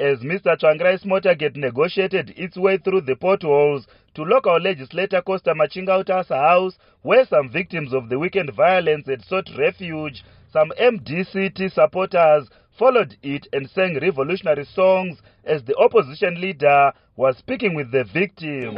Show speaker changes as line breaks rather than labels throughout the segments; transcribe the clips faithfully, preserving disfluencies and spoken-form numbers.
as Mister Tsvangirai Motorgate negotiated its way through the potholes to local legislator Costa Machingauta's house, where some victims of the weekend violence had sought refuge. Some M D C T supporters followed it and sang revolutionary songs as the opposition leader was speaking with the victims.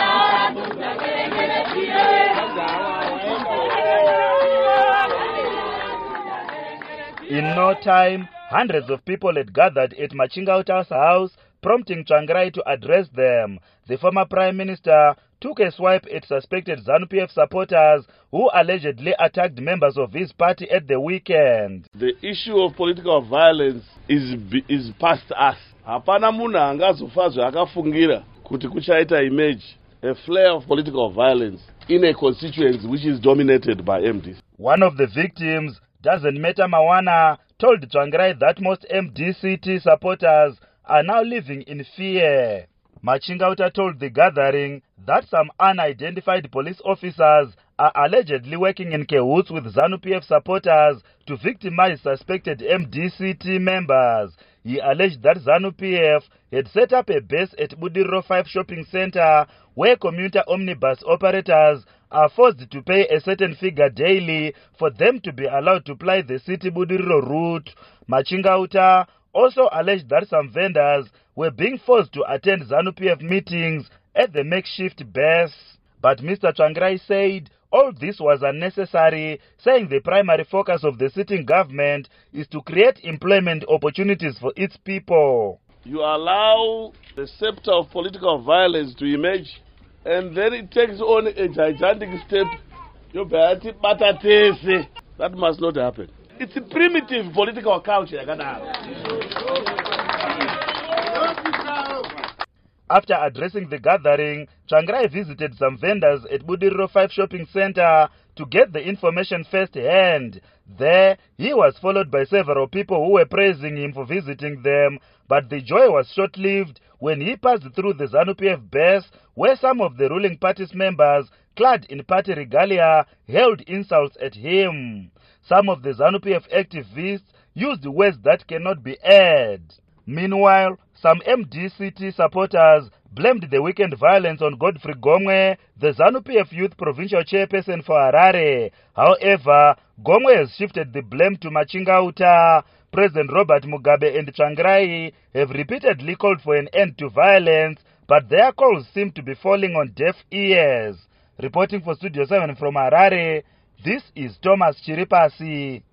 In no time, hundreds of people had gathered at Machingauta's house, prompting Tsvangirai to address them. The former Prime Minister took a swipe at suspected ZANU P F supporters who allegedly attacked members of his party at the weekend.
The issue of political violence is is past us. Hapana munhu angazofa zvakafungira kuti kuchaita image a flare of political violence in a constituency which is dominated by M D C.
One of the victims, Doesn't Matter Mawana, told Tsvangirai that most M D C T supporters are now living in fear. Machingauta told the gathering that some unidentified police officers are allegedly working in cahoots with ZANU P F supporters to victimize suspected M D C T members. He alleged that ZANU P F had set up a base at Budiriro five shopping center where commuter omnibus operators are forced to pay a certain figure daily for them to be allowed to ply the city Budiriro route. Machingauta also alleged that some vendors were being forced to attend ZANU P F meetings at the makeshift base. But Mister Tsvangirai said all this was unnecessary, saying the primary focus of the sitting government is to create employment opportunities for its people.
You allow the scepter of political violence to emerge, and then it takes on a gigantic step. That must not happen. It's a primitive political culture.
After addressing the gathering, Tsvangirai visited some vendors at Budiriro five shopping center to get the information firsthand. There, he was followed by several people who were praising him for visiting them, but the joy was short-lived when he passed through the ZANU P F base, where some of the ruling party's members, clad in party regalia, hurled insults at him. Some of the ZANU P F activists used words that cannot be aired. Meanwhile, some M D C T supporters blamed the weekend violence on Godfrey Gomwe, the ZANU P F youth provincial chairperson for Harare. However, Gomwe has shifted the blame to Machingauta. President Robert Mugabe and Tsvangirai have repeatedly called for an end to violence, but their calls seem to be falling on deaf ears. Reporting for Studio seven from Harare, this is Thomas Chiripasi.